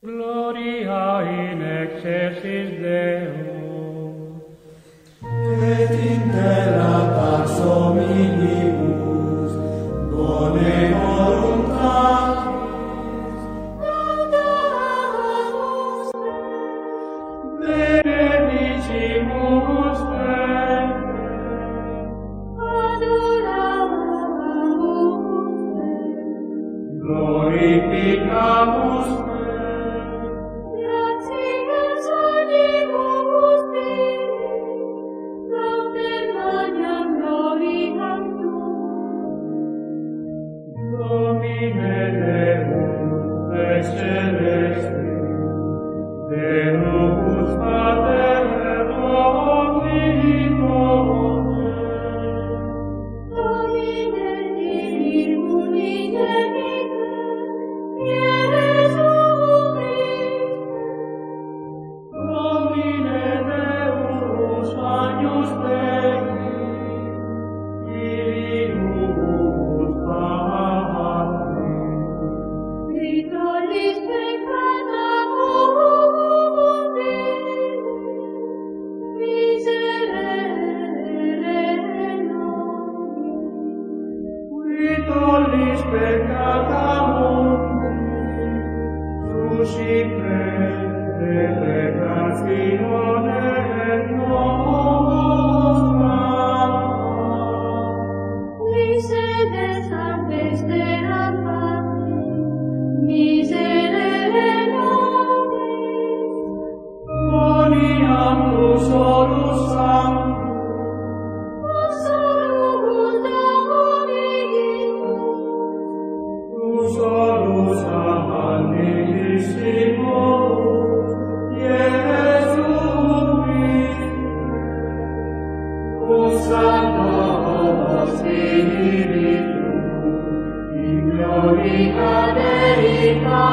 Gloria in excelsis Deo. Et in terra pax hominibus, bone voluntatis, laudamus Te, benedicimus Te, adoramus Te, glorificamus Te, gratias animus Dei, laude magnam gloriam Tuum. Domine Deus ex celestis, Deus Pater omnipotens, Domine Filii unigenitor, Iesu Christe, Domine Deus agnus Dei, Filius Patris, qui tollis peccata mundi, miserere nobis. Qui tollis peccata mundi, suscite delectatione nostra. Misede sanctesteram Patris, miserere nobis. Boniam tu solus sanctus, solus Dominibus, tu solus amabilissimus, Iesu Christe, tu Sancto Spiritus, in glorica Dei